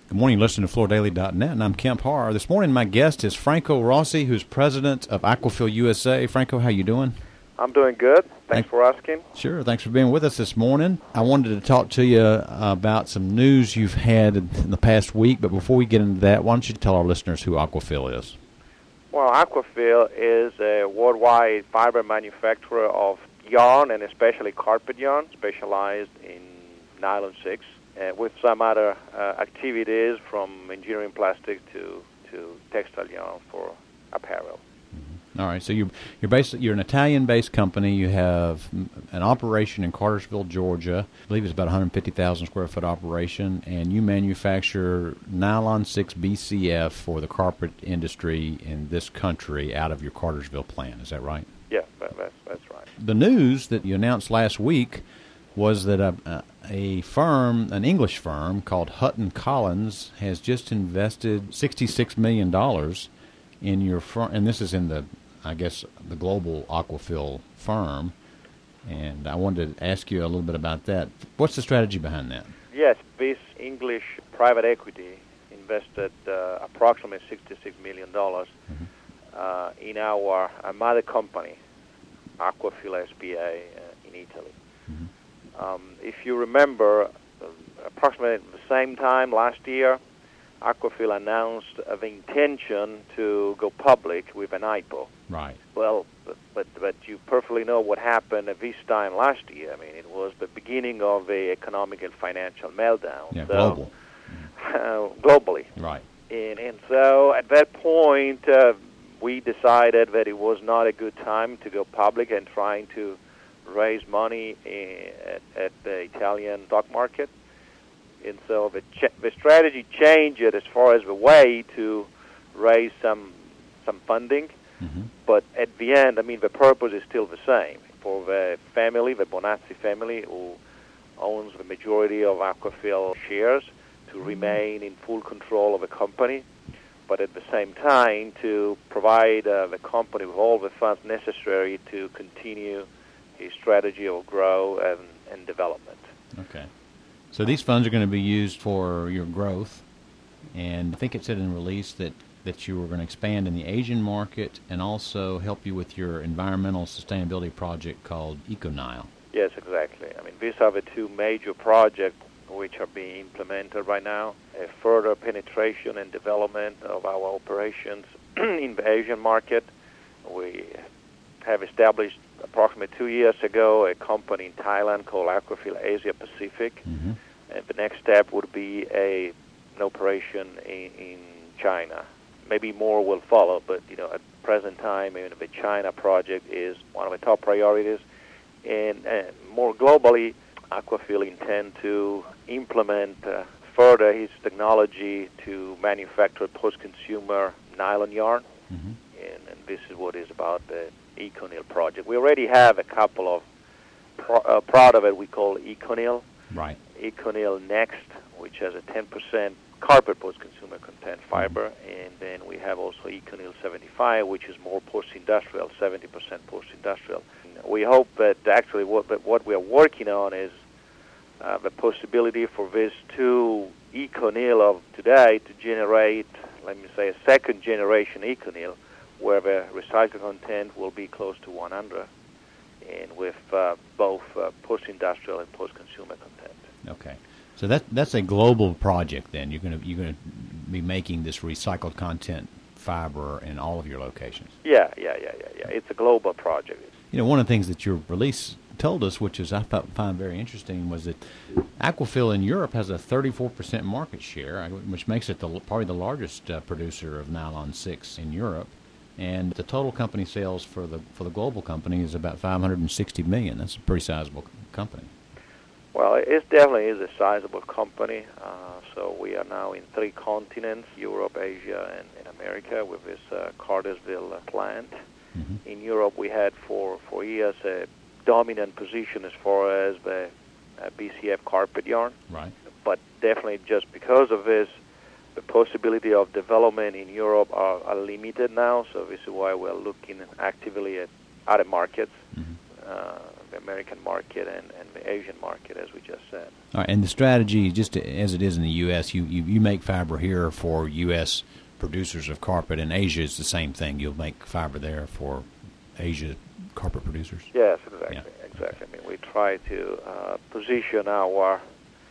Good morning, listen to FloorDaily.net, and I'm Kemp Harr. This morning, my guest is Franco Rossi, who's president of Aquafil USA. Franco, how you doing? I'm doing good. Thanks for asking. Sure. Thanks for being with us this morning. I wanted to talk to you about some news you've had in the past week, but before we get into that, why don't you tell our listeners who Aquafil is? Well, Aquafil is a worldwide fiber manufacturer of yarn and especially carpet yarn, specialized in nylon 6, with some other activities from engineering plastic to textile yarn for apparel. All right, so you're an Italian-based company. You have an operation in Cartersville, Georgia. I believe it's about 150,000 square foot operation, and you manufacture nylon 6 BCF for the carpet industry in this country out of your Cartersville plant. Is that right? Yeah, that's right. The news that you announced last week was that a firm, an English firm called Hutton Collins, has just invested $66 million in your firm, and this is in the global Aquafil firm, and I wanted to ask you a little bit about that. What's the strategy behind that? Yes, this English private equity invested approximately $66 million in our mother company, Aquafil S.p.A. in Italy. If you remember, approximately at the same time last year, Aquafil announced the intention to go public with an IPO. Right. Well, but you perfectly know what happened at this time last year. I mean, it was the beginning of the economic and financial meltdown. Yeah, global. Globally. Right. And so at that point, we decided that it was not a good time to go public and trying to raise money at the Italian stock market. And so the strategy changed as far as the way to raise some funding. But at the end, I mean, the purpose is still the same. For the family, the Bonazzi family, who owns the majority of Aquafil shares, to remain in full control of the company, but at the same time to provide the company with all the funds necessary to continue a strategy of growth and development. Okay. So these funds are going to be used for your growth, and I think it said in the release that you were going to expand in the Asian market and also help you with your environmental sustainability project called EcoNile. Yes, exactly. I mean, these are the two major projects which are being implemented right now. A further penetration and development of our operations in the Asian market. We have established approximately 2 years ago a company in Thailand called Aquafil Asia Pacific. And the next step would be an operation in China. Maybe more will follow, but at present time, the China project is one of the top priorities. And more globally, Aquafil intend to implement further its technology to manufacture post-consumer nylon yarn. And this is what is about the EcoNile project. We already have a couple of product that we call EcoNile. Right. EcoNile Next, which has a 10% carpet post-consumer content fiber, and then we have also EcoNile 75, which is more post-industrial, 70% post-industrial. We hope that actually what we are working on is the possibility for these two EcoNile of today to generate, let me say, a second generation EcoNile, where the recycled content will be close to 100, and with both post-industrial and post-consumer content. Okay. So that's a global project then. You're going to be making this recycled content fiber in all of your locations. Yeah. It's a global project. One of the things that your release told us, which is I find very interesting, was that Aquafil in Europe has a 34% market share, which makes it probably the largest producer of nylon 6 in Europe. And the total company sales for the global company is about $560 million. That's a pretty sizable company. Well, it definitely is a sizable company. So we are now in 3 continents, Europe, Asia, and America, with this Cartersville plant. In Europe, we had for years a dominant position as far as the BCF carpet yarn. Right. But definitely just because of this, the possibility of development in Europe are limited now. So this is why we're looking actively at other markets. the American market and the Asian market, as we just said. All right, and the strategy, just as it is in the U.S., you make fiber here for U.S. producers of carpet, and Asia is the same thing. You'll make fiber there for Asia carpet producers. Yes, exactly. Yeah. Exactly. I mean, we try to position our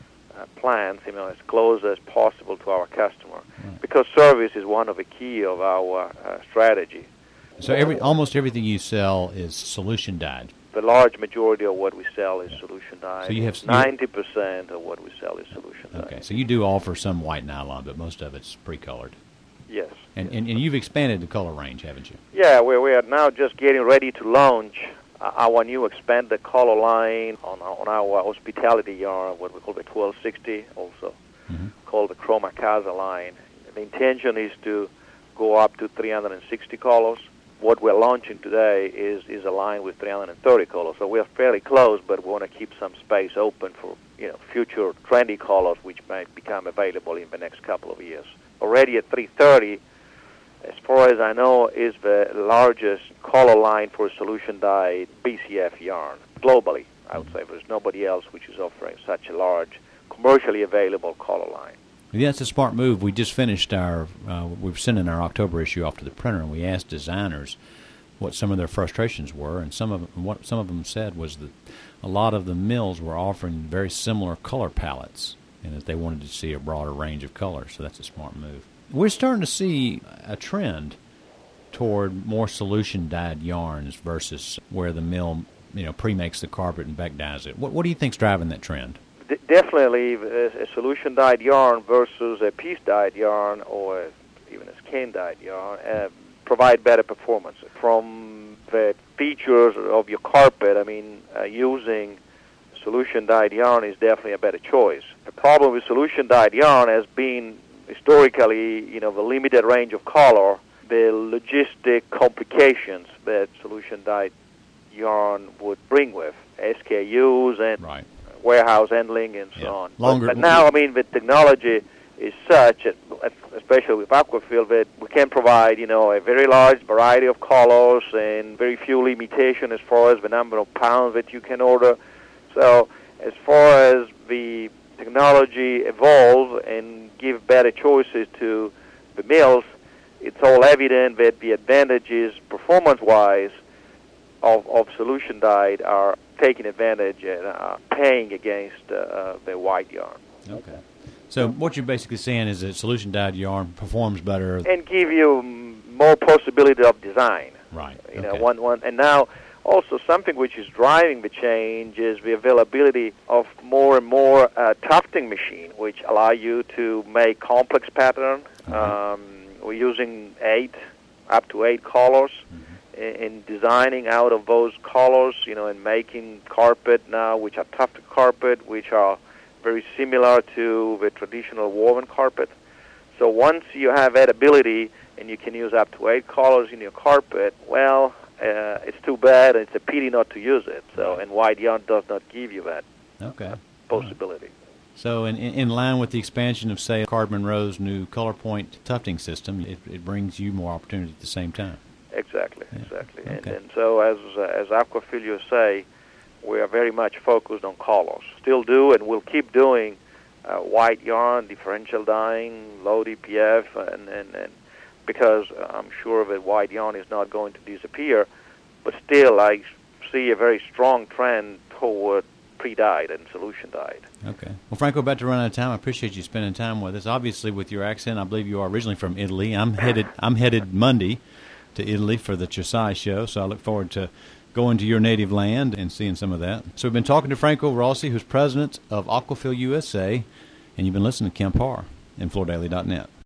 plants, as close as possible to our customer, because service is one of the key of our strategy. So almost everything you sell is solution dyed. The large majority of what we sell is solution dyed. So you have 90% of what we sell is solution dyed. Okay, so you do offer some white nylon, but most of it's pre-colored. Yes. And you've expanded the color range, haven't you? Yeah, we are now just getting ready to launch our new expanded color line on our hospitality yarn, what we call the 1260, also called the Chroma Casa line. The intention is to go up to 360 colors. What we're launching today is a line with 330 colors, so we're fairly close, but we want to keep some space open for future trendy colors which might become available in the next couple of years. Already at 330, as far as I know, is the largest color line for solution-dyed BCF yarn globally. I would say there's nobody else which is offering such a large, commercially available color line. Yeah, that's a smart move. We just finished we've sent in our October issue off to the printer, and we asked designers what some of their frustrations were, and what some of them said was that a lot of the mills were offering very similar color palettes, and that they wanted to see a broader range of colors. So that's a smart move. We're starting to see a trend toward more solution-dyed yarns versus where the mill, pre-makes the carpet and back dyes it. What do you think's driving that trend? Definitely a solution-dyed yarn versus a piece-dyed yarn or even a skein-dyed yarn provide better performance. From the features of your carpet, using solution-dyed yarn is definitely a better choice. The problem with solution-dyed yarn has been historically, the limited range of color, the logistic complications that solution-dyed yarn would bring with SKUs and warehouse handling and so on. But now, the technology is such, especially with Aquafil, that we can provide, a very large variety of colors and very few limitations as far as the number of pounds that you can order. So as far as the technology evolve and give better choices to the mills, it's all evident that the advantages performance-wise of solution-dyed are taking advantage and paying against the white yarn. Okay. So what you're basically saying is that solution-dyed yarn performs better and give you more possibility of design. Right. And now also something which is driving the change is the availability of more and more tufting machine, which allow you to make complex pattern. We're using up to 8 colors. In designing out of those colors, and making carpet now, which are tufted carpet, which are very similar to the traditional woven carpet. So once you have that ability and you can use up to 8 colors in your carpet, well, it's too bad, and it's a pity not to use it. So, and white yarn does not give you that possibility. So in line with the expansion of, say, Cardinal Monroe's new ColorPoint tufting system, it brings you more opportunity at the same time. Exactly. Okay. And so as Aquafil USA, we are very much focused on colors. Still do, and we'll keep doing white yarn, differential dyeing, low DPF, and because I'm sure that white yarn is not going to disappear, but still I see a very strong trend toward pre-dyed and solution-dyed. Okay. Well, Franco, about to run out of time. I appreciate you spending time with us. Obviously, with your accent, I believe you are originally from Italy. I'm headed Monday to Italy for the Chasai show, so I look forward to going to your native land and seeing some of that. So we've been talking to Franco Rossi, who's president of Aquafil USA, and you've been listening to Kemp Harr in FloorDaily.net.